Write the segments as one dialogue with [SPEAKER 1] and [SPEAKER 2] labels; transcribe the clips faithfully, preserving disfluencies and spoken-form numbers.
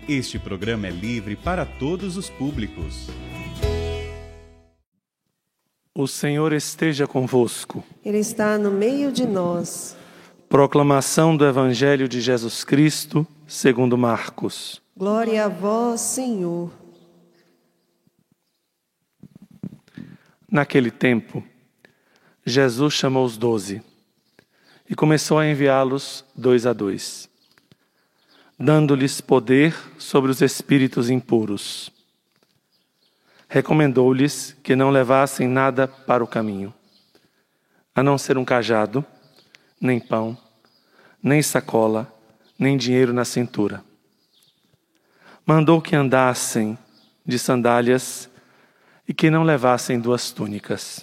[SPEAKER 1] Este programa é livre para todos os públicos.
[SPEAKER 2] O Senhor esteja convosco.
[SPEAKER 3] Ele está no meio de nós.
[SPEAKER 2] Proclamação do Evangelho de Jesus Cristo, segundo Marcos.
[SPEAKER 3] Glória a vós, Senhor.
[SPEAKER 2] Naquele tempo, Jesus chamou os doze e começou a enviá-los dois a dois, dando-lhes poder sobre os espíritos impuros. Recomendou-lhes que não levassem nada para o caminho, a não ser um cajado, nem pão, nem sacola, nem dinheiro na cintura. Mandou que andassem de sandálias e que não levassem duas túnicas.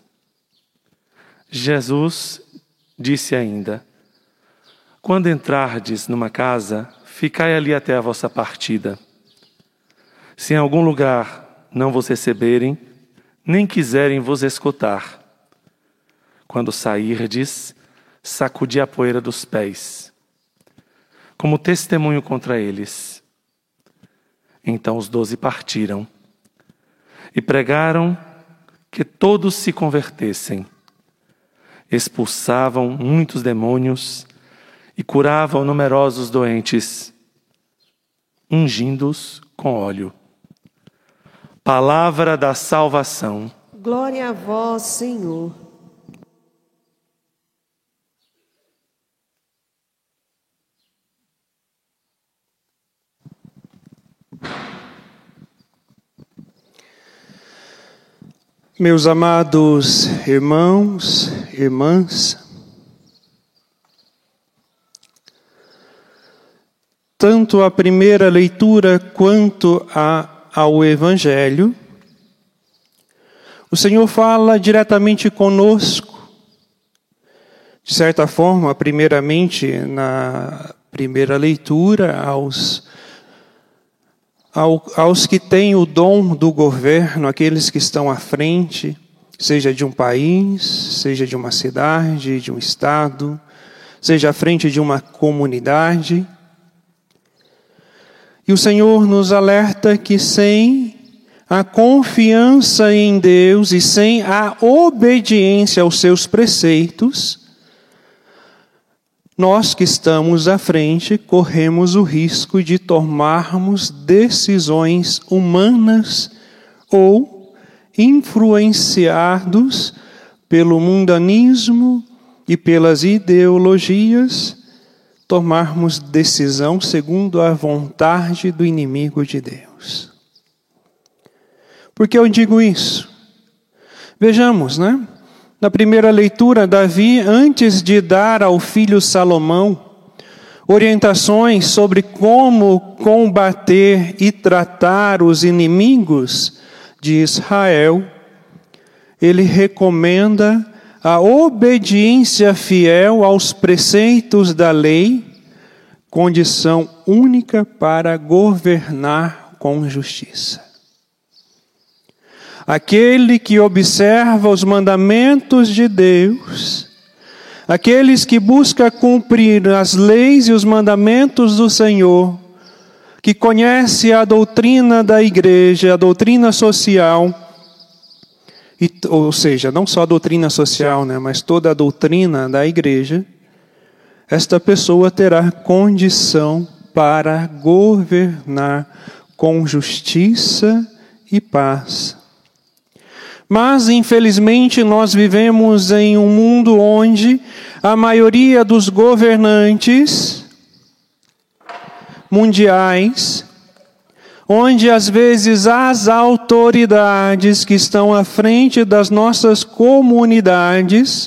[SPEAKER 2] Jesus disse ainda: quando entrardes numa casa, ficai ali até a vossa partida. Se em algum lugar não vos receberem, nem quiserem vos escutar, quando sairdes, sacudi a poeira dos pés, como testemunho contra eles. Então os doze partiram e pregaram que todos se convertessem. Expulsavam muitos demônios e curavam numerosos doentes, ungindo-os com óleo. Palavra da salvação.
[SPEAKER 3] Glória a vós, Senhor.
[SPEAKER 4] Meus amados irmãos, irmãs, tanto a primeira leitura quanto a, ao Evangelho, o Senhor fala diretamente conosco. De certa forma, primeiramente, na primeira leitura, aos aos que têm o dom do governo, aqueles que estão à frente, seja de um país, seja de uma cidade, de um estado, seja à frente de uma comunidade. E o Senhor nos alerta que sem a confiança em Deus e sem a obediência aos seus preceitos, nós que estamos à frente corremos o risco de tomarmos decisões humanas ou influenciados pelo mundanismo e pelas ideologias, tomarmos decisão segundo a vontade do inimigo de Deus. Por que eu digo isso? Vejamos, né? Na primeira leitura, Davi, antes de dar ao filho Salomão orientações sobre como combater e tratar os inimigos de Israel, ele recomenda a obediência fiel aos preceitos da lei, condição única para governar com justiça. Aquele que observa os mandamentos de Deus, aqueles que buscam cumprir as leis e os mandamentos do Senhor, que conhece a doutrina da igreja, a doutrina social, e, ou seja, não só a doutrina social, né, mas toda a doutrina da igreja, esta pessoa terá condição para governar com justiça e paz. Mas, infelizmente, nós vivemos em um mundo onde a maioria dos governantes mundiais, onde às vezes as autoridades que estão à frente das nossas comunidades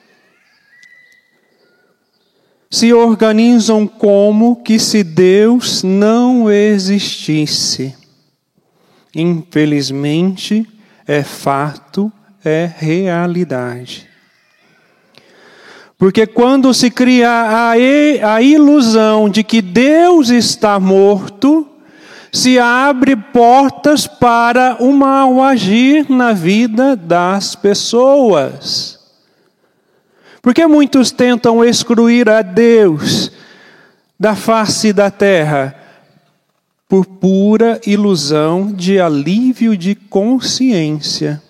[SPEAKER 4] se organizam como que se Deus não existisse. Infelizmente, é fato, é realidade. Porque quando se cria a, a ilusão de que Deus está morto, se abre portas para o mal agir na vida das pessoas. Porque muitos tentam excluir a Deus da face da terra, por pura ilusão de alívio de consciência.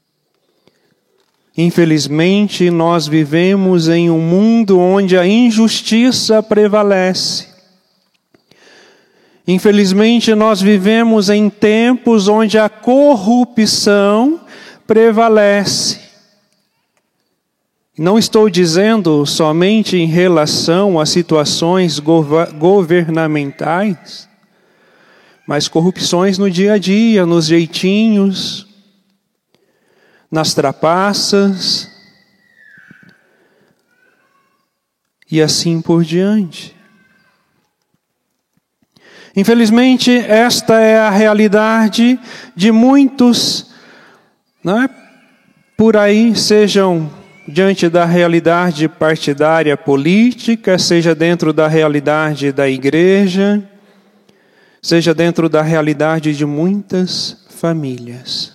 [SPEAKER 4] Infelizmente, nós vivemos em um mundo onde a injustiça prevalece. Infelizmente, nós vivemos em tempos onde a corrupção prevalece. Não estou dizendo somente em relação a situações governamentais, mas corrupções no dia a dia, nos jeitinhos, nas trapaças e assim por diante. Infelizmente, esta é a realidade de muitos, não é? Por aí, sejam diante da realidade partidária política, seja dentro da realidade da igreja, seja dentro da realidade de muitas famílias.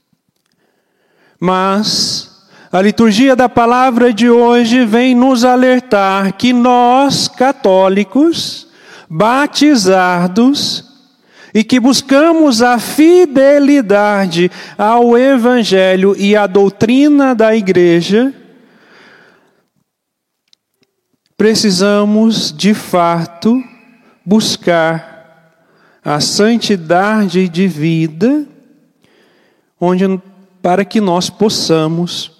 [SPEAKER 4] Mas a liturgia da palavra de hoje vem nos alertar que nós, católicos, batizados, e que buscamos a fidelidade ao Evangelho e à doutrina da igreja, precisamos, de fato, buscar a santidade de vida, onde, para que nós possamos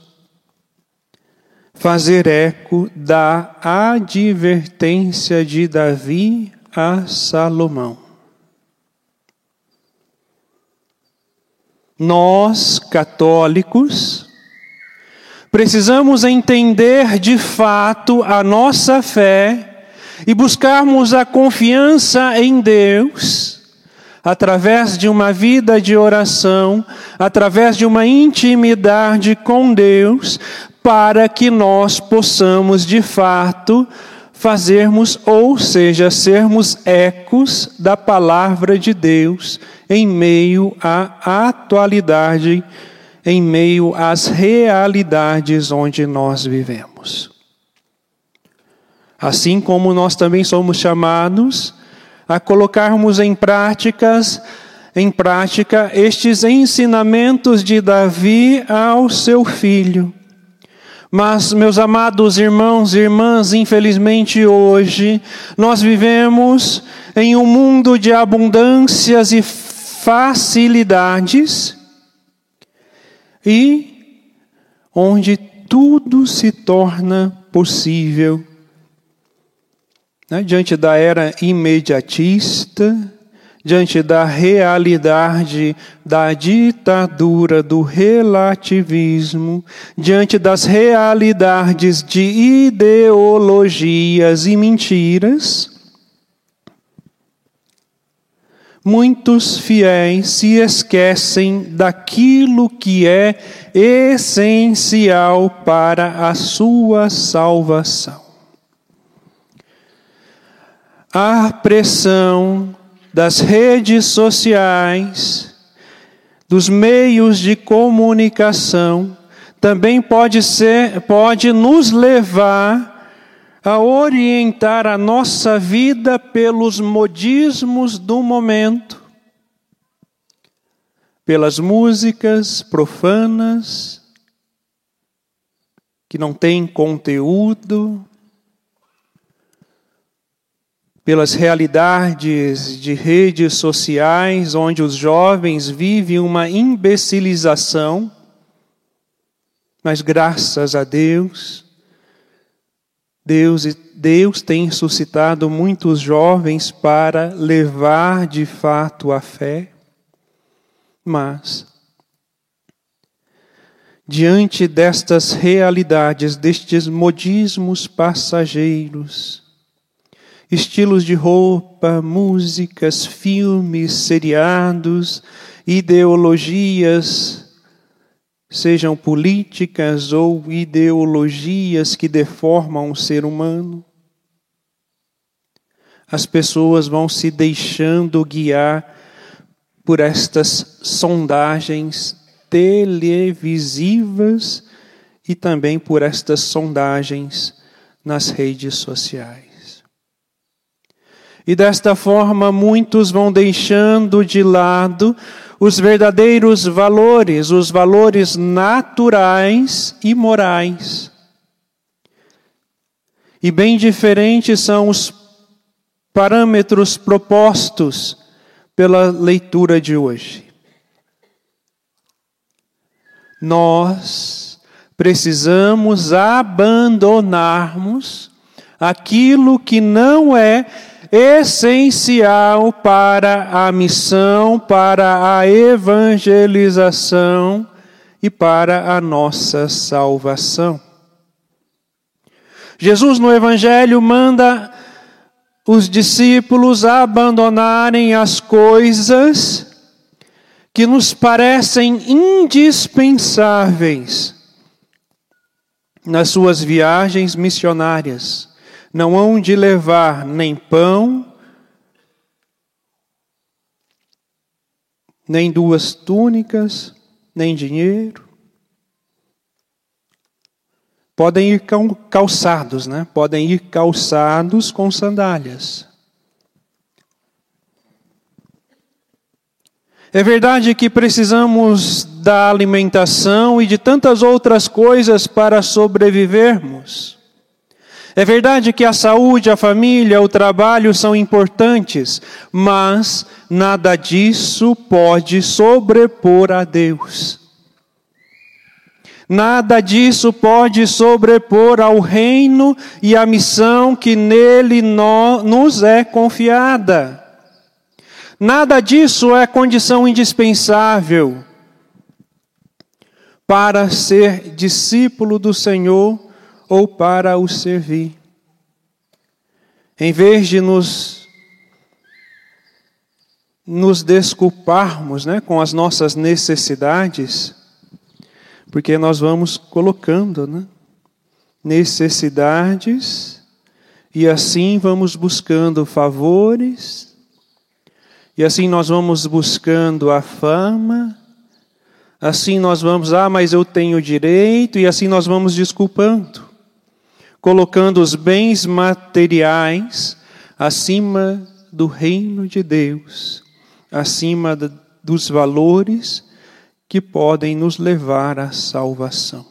[SPEAKER 4] fazer eco da advertência de Davi a Salomão. Nós, católicos, precisamos entender de fato a nossa fé e buscarmos a confiança em Deus, através de uma vida de oração, através de uma intimidade com Deus, para que nós possamos de fato fazermos, ou seja, sermos ecos da palavra de Deus em meio à atualidade, em meio às realidades onde nós vivemos. Assim como nós também somos chamados a colocarmos em práticas, em prática estes ensinamentos de Davi ao seu filho. Mas, meus amados irmãos e irmãs, infelizmente hoje, nós vivemos em um mundo de abundâncias e facilidades, e onde tudo se torna possível, né? Diante da era imediatista, diante da realidade da ditadura do relativismo, diante das realidades de ideologias e mentiras, muitos fiéis se esquecem daquilo que é essencial para a sua salvação. A pressão das redes sociais, dos meios de comunicação, também pode ser, pode nos levar a orientar a nossa vida pelos modismos do momento, pelas músicas profanas, que não têm conteúdo, pelas realidades de redes sociais, onde os jovens vivem uma imbecilização, mas graças a Deus, Deus, Deus tem suscitado muitos jovens para levar de fato a fé, mas diante destas realidades, destes modismos passageiros, estilos de roupa, músicas, filmes, seriados, ideologias, sejam políticas ou ideologias que deformam o ser humano, as pessoas vão se deixando guiar por estas sondagens televisivas e também por estas sondagens nas redes sociais. E desta forma, muitos vão deixando de lado os verdadeiros valores, os valores naturais e morais. E bem diferentes são os parâmetros propostos pela leitura de hoje. Nós precisamos abandonarmos aquilo que não é essencial para a missão, para a evangelização e para a nossa salvação. Jesus no Evangelho manda os discípulos abandonarem as coisas que nos parecem indispensáveis nas suas viagens missionárias. Não hão de levar nem pão, nem duas túnicas, nem dinheiro. Podem ir calçados, né? Podem ir calçados com sandálias. É verdade que precisamos da alimentação e de tantas outras coisas para sobrevivermos. É verdade que a saúde, a família, o trabalho são importantes, mas nada disso pode sobrepor a Deus. Nada disso pode sobrepor ao reino e à missão que nele no, nos é confiada. Nada disso é condição indispensável para ser discípulo do Senhor ou para o servir. Em vez de nos, nos desculparmos, né, com as nossas necessidades, porque nós vamos colocando, né, necessidades e assim vamos buscando favores, e assim nós vamos buscando a fama, assim nós vamos, ah, mas eu tenho direito, e assim nós vamos desculpando, colocando os bens materiais acima do reino de Deus, acima dos valores que podem nos levar à salvação.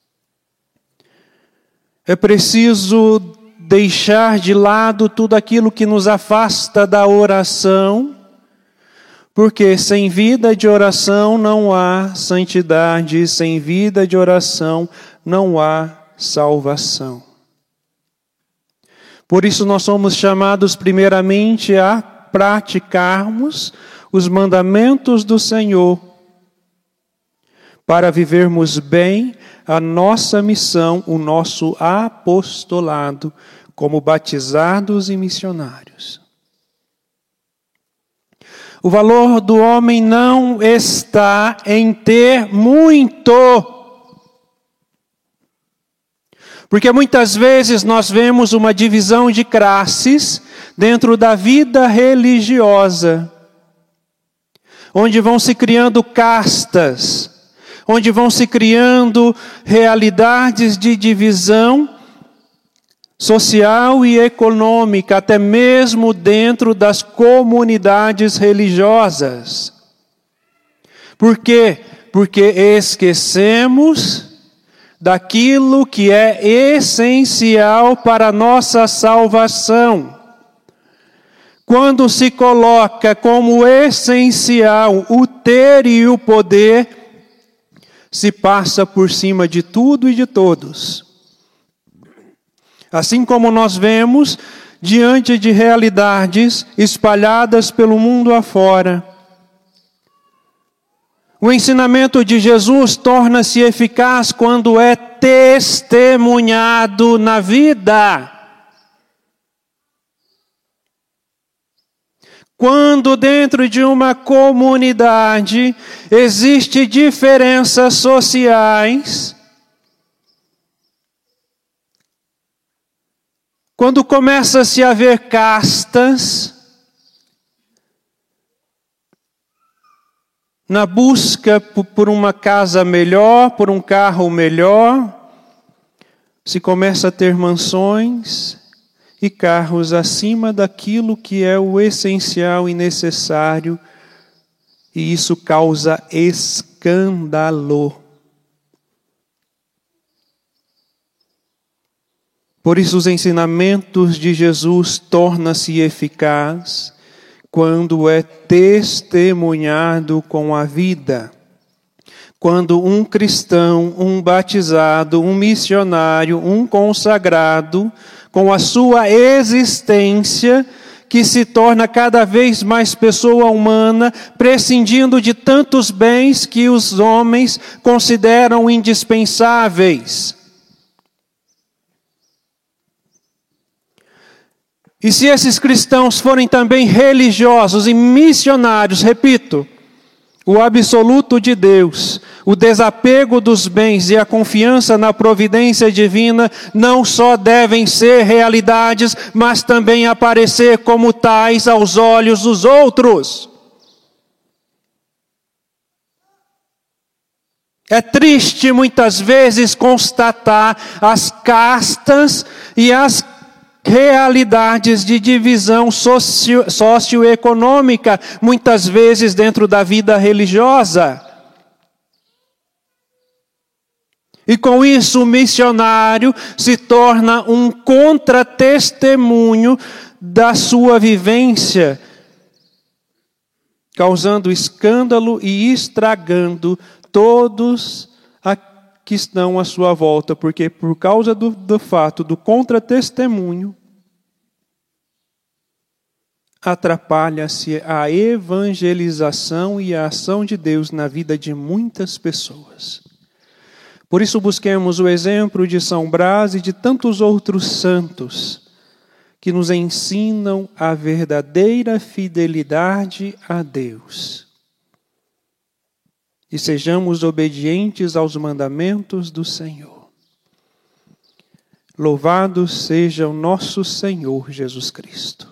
[SPEAKER 4] É preciso deixar de lado tudo aquilo que nos afasta da oração, porque sem vida de oração não há santidade, sem vida de oração não há salvação. Por isso nós somos chamados primeiramente a praticarmos os mandamentos do Senhor, para vivermos bem a nossa missão, o nosso apostolado, como batizados e missionários. O valor do homem não está em ter muito. Porque muitas vezes nós vemos uma divisão de classes dentro da vida religiosa, onde vão se criando castas, onde vão se criando realidades de divisão social e econômica, até mesmo dentro das comunidades religiosas. Por quê? Porque esquecemos daquilo que é essencial para a nossa salvação. Quando se coloca como essencial o ter e o poder, se passa por cima de tudo e de todos. Assim como nós vemos diante de realidades espalhadas pelo mundo afora. O ensinamento de Jesus torna-se eficaz quando é testemunhado na vida. Quando dentro de uma comunidade existe diferenças sociais, quando começa-se a ver castas, na busca por uma casa melhor, por um carro melhor, se começa a ter mansões e carros acima daquilo que é o essencial e necessário, e isso causa escândalo. Por isso os ensinamentos de Jesus tornam-se eficazes quando é testemunhado com a vida. Quando um cristão, um batizado, um missionário, um consagrado, com a sua existência, que se torna cada vez mais pessoa humana, prescindindo de tantos bens que os homens consideram indispensáveis. E se esses cristãos forem também religiosos e missionários, repito, o absoluto de Deus, o desapego dos bens e a confiança na providência divina não só devem ser realidades, mas também aparecer como tais aos olhos dos outros. É triste muitas vezes constatar as castas e as realidades de divisão socio, socioeconômica, muitas vezes dentro da vida religiosa. E com isso o missionário se torna um contratestemunho da sua vivência, causando escândalo e estragando todos a que estão à sua volta, porque por causa do, do fato do contratestemunho, atrapalha-se a evangelização e a ação de Deus na vida de muitas pessoas. Por isso busquemos o exemplo de São Brás e de tantos outros santos que nos ensinam a verdadeira fidelidade a Deus. E sejamos obedientes aos mandamentos do Senhor. Louvado seja o nosso Senhor Jesus Cristo.